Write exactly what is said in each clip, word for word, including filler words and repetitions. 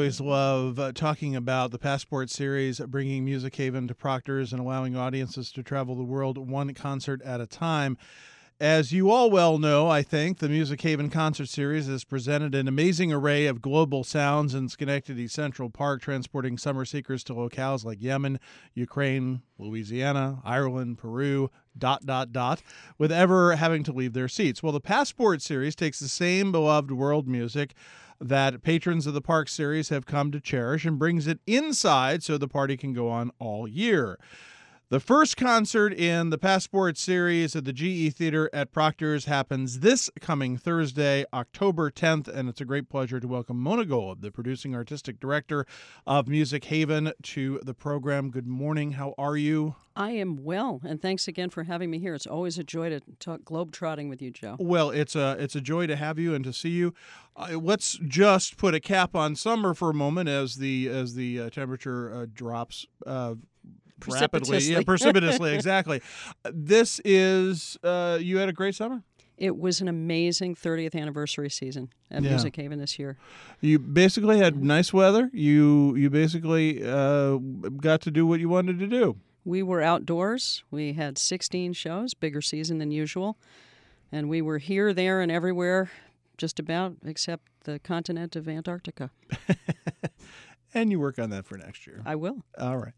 always love uh, talking about the Passport Series, bringing Music Haven to proctors and allowing audiences to travel the world one concert at a time. As you all well know, I think, the Music Haven Concert Series has presented an amazing array of global sounds in Schenectady Central Park, transporting summer seekers to locales like Yemen, Ukraine, Louisiana, Ireland, Peru, dot, dot, dot, with ever having to leave their seats. Well, the Passport Series takes the same beloved world music that patrons of the Park Series have come to cherish and brings it inside so the party can go on all year. The first concert in the Passport Series at the G E Theater at Proctor's happens this coming Thursday, October tenth, and it's a great pleasure to welcome Mona Golub, the producing artistic director of Music Haven, to the program. Good morning. How are you? I am well, and thanks again for having me here. It's always a joy to talk globetrotting with you, Joe. Well, it's a it's a joy to have you and to see you. Uh, let's just put a cap on summer for a moment as the as the uh, temperature uh, drops. Uh, Rapidly, yeah, precipitously, exactly. This is, uh, you had a great summer? It was an amazing thirtieth anniversary season at Yeah. Music Haven this year. You basically had nice weather. You you basically uh, got to do what you wanted to do. We were outdoors. We had sixteen shows, bigger season than usual. And we were here, there, and everywhere, just about, except the continent of Antarctica. And you work on that for next year. I will. All right.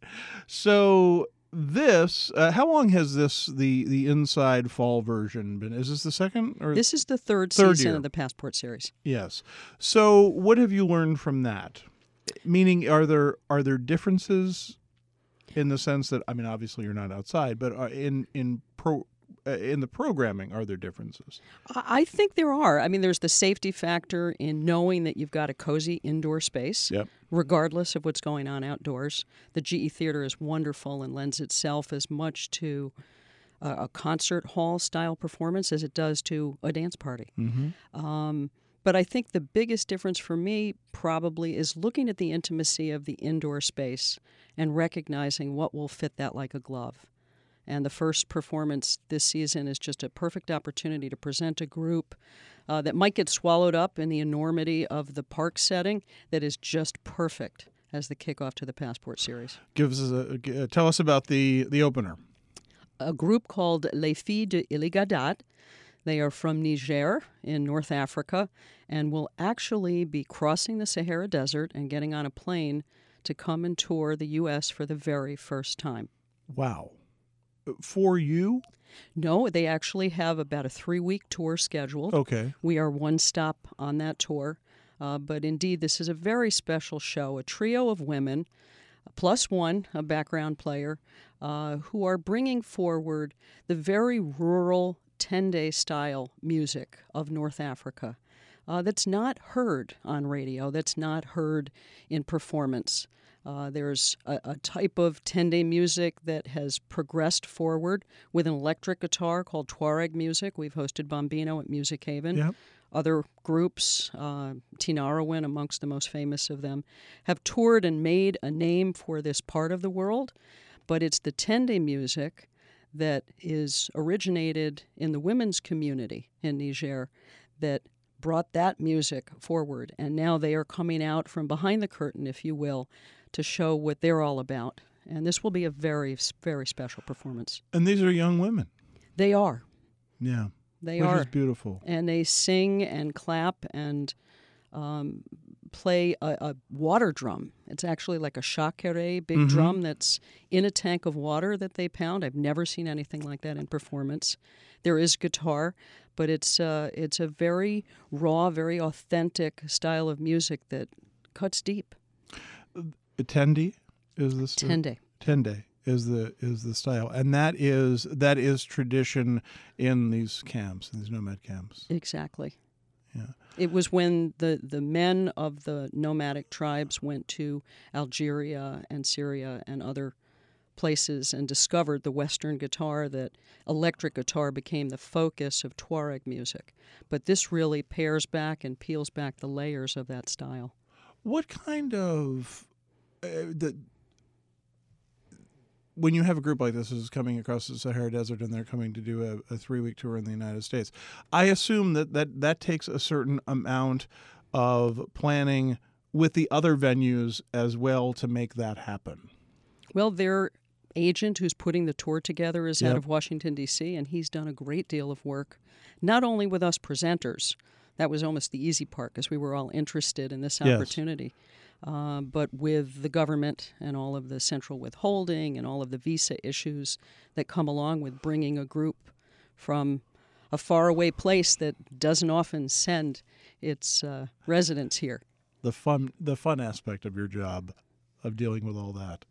So this, uh, how long has this, the the inside fall version been? Is this the second? Or This is the third, Third season year. of the Passport Series. Yes. So what have you learned from that? Meaning, are there are there differences in the sense that, I mean, obviously you're not outside, but uh, in in pro uh, in the programming, are there differences? I I think there are. I mean, there's the safety factor in knowing that you've got a cozy indoor space, Yep. regardless of what's going on outdoors. The G E Theater is wonderful and lends itself as much to uh, a concert hall style performance as it does to a dance party. Mm-hmm. Um, but I think the biggest difference for me probably is looking at the intimacy of the indoor space and recognizing what will fit that like a glove. And the first performance this season is just a perfect opportunity to present a group uh, that might get swallowed up in the enormity of the park setting that is just perfect as the kickoff to the Passport Series. Gives us a, uh, tell us about the the opener. A group called Les Filles de Iligadat. They are from Niger in North Africa and will actually be crossing the Sahara Desert and getting on a plane to come and tour the U S for the very first time. Wow. For you? No, they actually have about a three-week tour scheduled. Okay. We are one stop on that tour. Uh, but indeed, this is a very special show, a trio of women, plus one, a background player, uh, who are bringing forward the very rural ten-day style music of North Africa uh, that's not heard on radio, that's not heard in performance. Uh, there's a, a type of ten-day music that has progressed forward with an electric guitar called Tuareg music. We've hosted Bombino at Music Haven. Yep. Other groups, uh, Tinarawin amongst the most famous of them, have toured and made a name for this part of the world. But it's the ten-day music that is originated in the women's community in Niger that brought that music forward. And now they are coming out from behind the curtain, if you will, to show what they're all about. And this will be a very, very special performance. And these are young women. They are. Yeah. They Which are. is beautiful. And they sing and clap and um, play a, a water drum. It's actually like a shakere, big Mhm. drum that's in a tank of water that they pound. I've never seen anything like that in performance. There is guitar, but it's uh, it's a very raw, very authentic style of music that cuts deep. Tendi is this Ten-day. Tende is the is the style, and that is that is tradition in these camps, in these nomad camps. Exactly. Yeah. It was when the, the men of the nomadic tribes went to Algeria and Syria and other places and discovered the Western guitar that electric guitar became the focus of Tuareg music. But this really pairs back and peels back the layers of that style. What kind of uh, the when you have a group like this is coming across the Sahara Desert and they're coming to do a, a three-week tour in the United States, I assume that, that that takes a certain amount of planning with the other venues as well to make that happen? Well, their agent who's putting the tour together is Yep. out of Washington, D C, and he's done a great deal of work, not only with us presenters. That was almost the easy part because we were all interested in this Yes. opportunity, uh, but with the government and all of the central withholding and all of the visa issues that come along with bringing a group from a faraway place that doesn't often send its uh, residents here. The fun, the fun aspect of your job, of dealing with all that.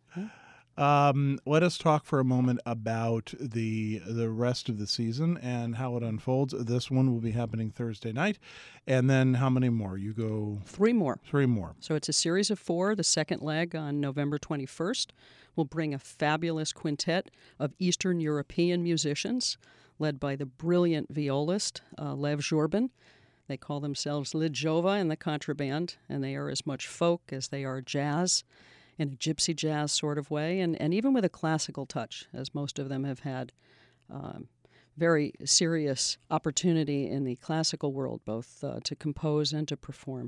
Um, let us talk for a moment about the the rest of the season and how it unfolds. This one will be happening Thursday night, and then how many more? You go Three more. three more. So it's a series of four. The second leg on November twenty-first will bring a fabulous quintet of Eastern European musicians led by the brilliant violist uh, Lev Zhorbin. They call themselves Lidjova in the contraband, and they are as much folk as they are jazz, in a gypsy jazz sort of way, and, and even with a classical touch, as most of them have had um, very serious opportunity in the classical world, both uh, to compose and to perform.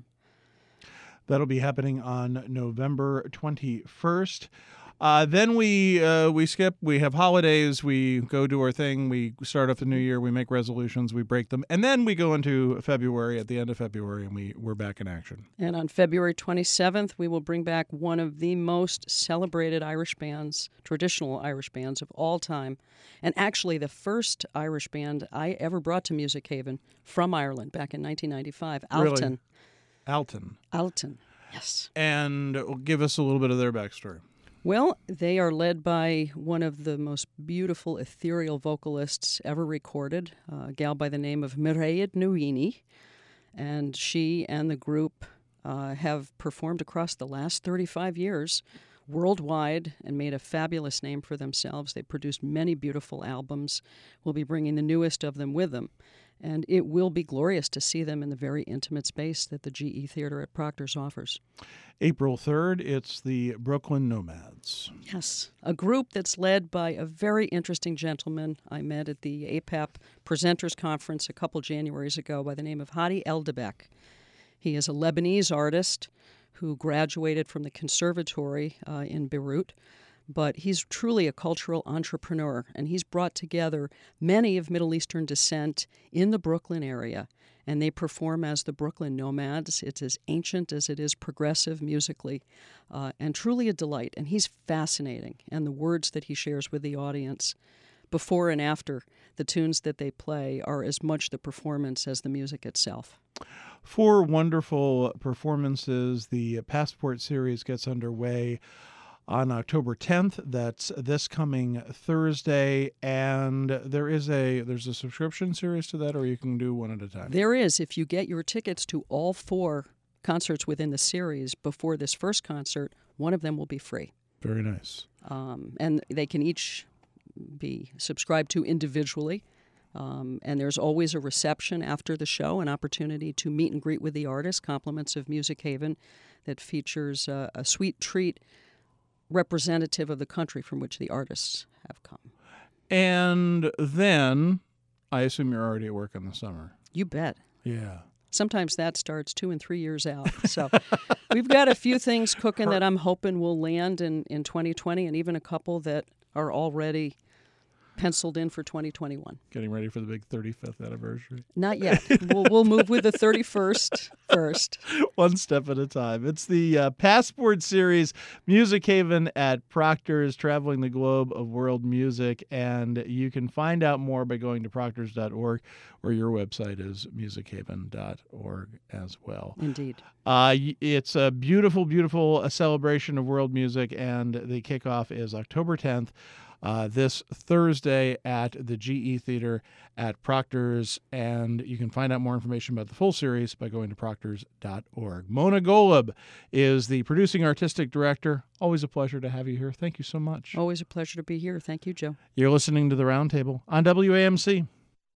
That'll be happening on November twenty-first. Uh, then we uh, we skip. We have holidays. We go do our thing. We start off the new year. We make resolutions. We break them, and then we go into February. At the end of February, and we we're back in action. And on February twenty-seventh, we will bring back one of the most celebrated Irish bands, traditional Irish bands of all time, and actually the first Irish band I ever brought to Music Haven from Ireland back in nineteen ninety-five, Really? Alton. Alton. Alton, yes. And give us a little bit of their backstory. Well, they are led by one of the most beautiful ethereal vocalists ever recorded, a gal by the name of Mairead Nuini. And she and the group uh, have performed across the last thirty-five years worldwide and made a fabulous name for themselves. They produced many beautiful albums. We'll be bringing the newest of them with them. And it will be glorious to see them in the very intimate space that the G E Theater at Proctor's offers. April third, it's the Brooklyn Nomads. Yes, a group that's led by a very interesting gentleman I met at the A P A P Presenters Conference a couple Januaries ago by the name of Hadi Eldebek. He is a Lebanese artist who graduated from the conservatory uh, in Beirut, but he's truly a cultural entrepreneur, and he's brought together many of Middle Eastern descent in the Brooklyn area, and they perform as the Brooklyn Nomads. It's as ancient as it is progressive musically, uh, and truly a delight. And he's fascinating, and the words that he shares with the audience before and after the tunes that they play are as much the performance as the music itself. Four wonderful performances. The Passport series gets underway on October tenth. That's this coming Thursday, and there is a there's a subscription series to that, or you can do one at a time. There is. If you get your tickets to all four concerts within the series before this first concert, one of them will be free. Very nice. Um, and they can each be subscribed to individually. Um, and there's always a reception after the show, an opportunity to meet and greet with the artist, Compliments of Music Haven, that features uh, a sweet treat representative of the country from which the artists have come. And then, I assume you're already at work in the summer. You bet. Yeah. Sometimes that starts two and three years out. So we've got a few things cooking that I'm hoping will land in, in twenty twenty, and even a couple that are already penciled in for twenty twenty-one. Getting ready for the big thirty-fifth anniversary. Not yet. we'll, we'll move with the thirty-first first. One step at a time. It's the uh, Passport series, Music Haven at Proctor's, traveling the globe of world music. And you can find out more by going to proctors dot org, or your website is music haven dot org as well. Indeed. Uh, it's a beautiful, beautiful uh, celebration of world music, and the kickoff is October tenth. Uh, this Thursday at the G E Theater at Proctor's, and you can find out more information about the full series by going to proctors dot org. Mona Golub is the producing artistic director. Always a pleasure to have you here. Thank you so much. Always a pleasure to be here. Thank you, Joe. You're listening to The Roundtable on W A M C.